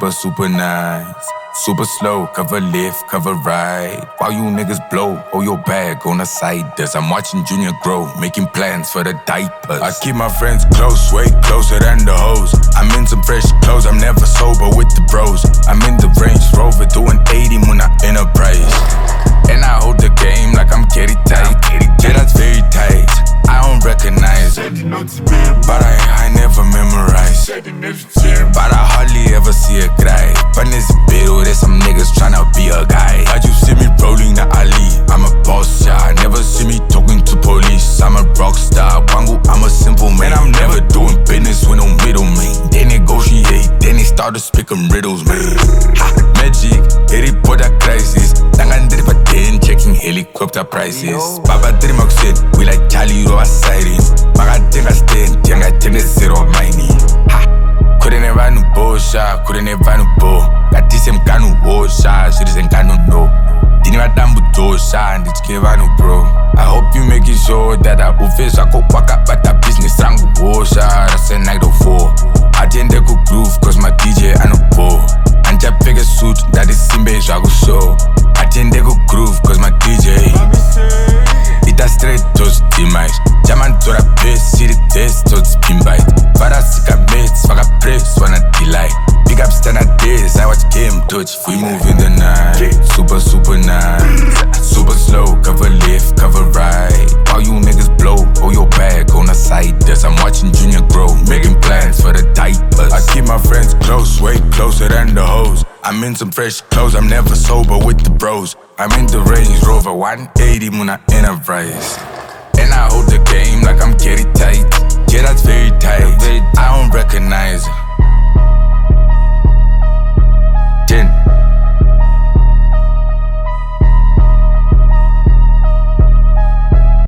super nice. Super slow, cover left, cover right. While you niggas blow, hold your bag on the side. I'm watching Junior grow, making plans for the diapers. I keep my friends close, way closer than the hoes. I'm in some fresh clothes, I'm never sober with the bros. I'm in the Range Rover, doing 80 when I enterprise. And I hold the game like I'm Kerry tight. Yeah, that's very tight. I don't recognize it, but I never memorize. But I hardly ever see a cry. But in this bill, there's some niggas tryna be a guy. How'd you see me rolling the alley? I'm a boss, yeah. Never see me talking to police. I'm a rock star, Wangu, I'm a simple man. I'm never doing business with no middleman. They negotiate, then they start to speaking riddles, man. Ha, magic, Harry Potter crisis. Tangan diri pa ten, checking helicopter prices. Baba diri makset, we like Charlie Roa sirens. Maga tenga stand, tenga tenga zero mining. Ha, couldn't ever no bullshit, couldn't ever no bull. Got this same kind of bullshit, shit isn't kind of no. Didn't even damn with those and it's give no bro. I hope you making sure that I will face I go pack up at the business and go bullshit. That's a night of 4. I didn't go groove cause my DJ I no ball. And just pick a suit that is Simbe I go show. I didn't go groove cause my DJ it a straight toast demise. Jaman to the best, see the test toast spin bite. Para sika mates, fuck a press, wanna delight. Big up standard days, I watch game touch. We move in the night, super nice. Super slow, cover left, cover right. While you niggas blow, hold your bag on the side. I'm watching Junior grow, making plans for the diapers. I keep my friends close, way closer than the hoes. I'm in some fresh clothes, I'm never sober with the bros. I'm in the Range Rover, 180 when I enterprise. And I hold the game like I'm Kerry tight. Yeah, that's very tight. I don't